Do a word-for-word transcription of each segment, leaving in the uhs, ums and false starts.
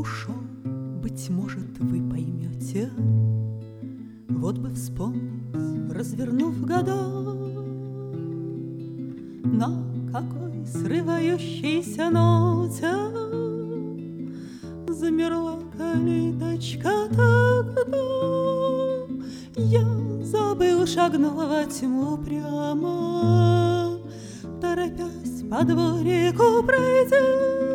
ушел, быть может, вы поймете. Вот бы вспомнить, развернув года, на какой срывающейся ноте замерла калиточка тогда. Я забыл, шагнул во тьму прямо, торопясь по дворику пройти.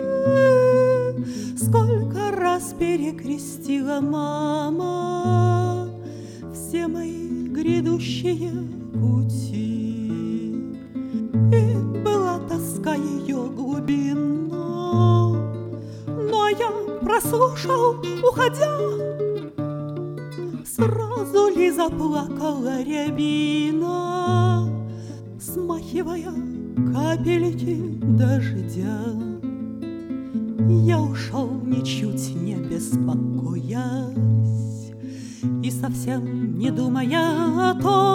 Сколько раз перекрестила мама все мои грядущие пути, и была тоска ее глубинна. Но я прослушал, уходя, сразу ли заплакала рябина, смахивая капельки дождя. Я ушел, ничуть не беспокоясь и совсем не думая о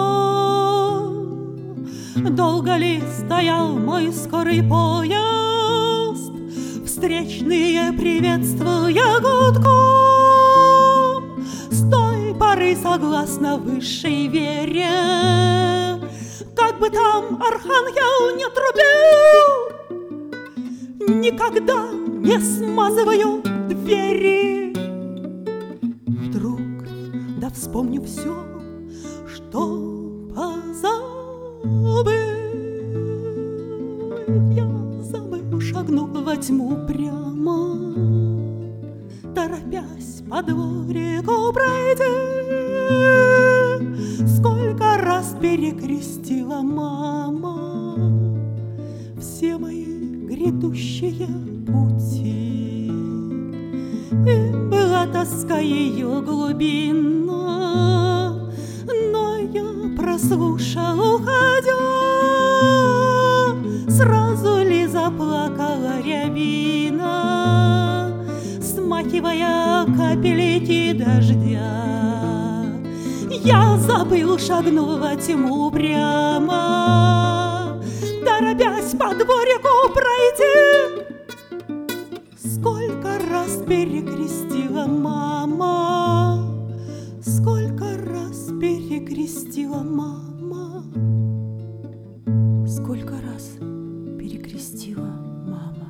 том, долго ли стоял мой скорый поезд, встречные приветствуя гудком. С той поры, согласно высшей вере, как бы там архангел не трубил, никогда не смазываю двери. Вдруг, да вспомню все, что позабыл, я забыл, шагнул во тьму прямо, торопясь по дворику пройти. Сколько раз перекрестила мама все мои грядущие пути, и была тоска ее глубинна. Но я прослушал, уходя, сразу ли заплакала рябина, смахивая капельки дождя. Я забыл, шагнул во тьму прямо, торопясь по дворику пройти. Сколько раз перекрестила мама, сколько раз перекрестила мама, сколько раз перекрестила мама.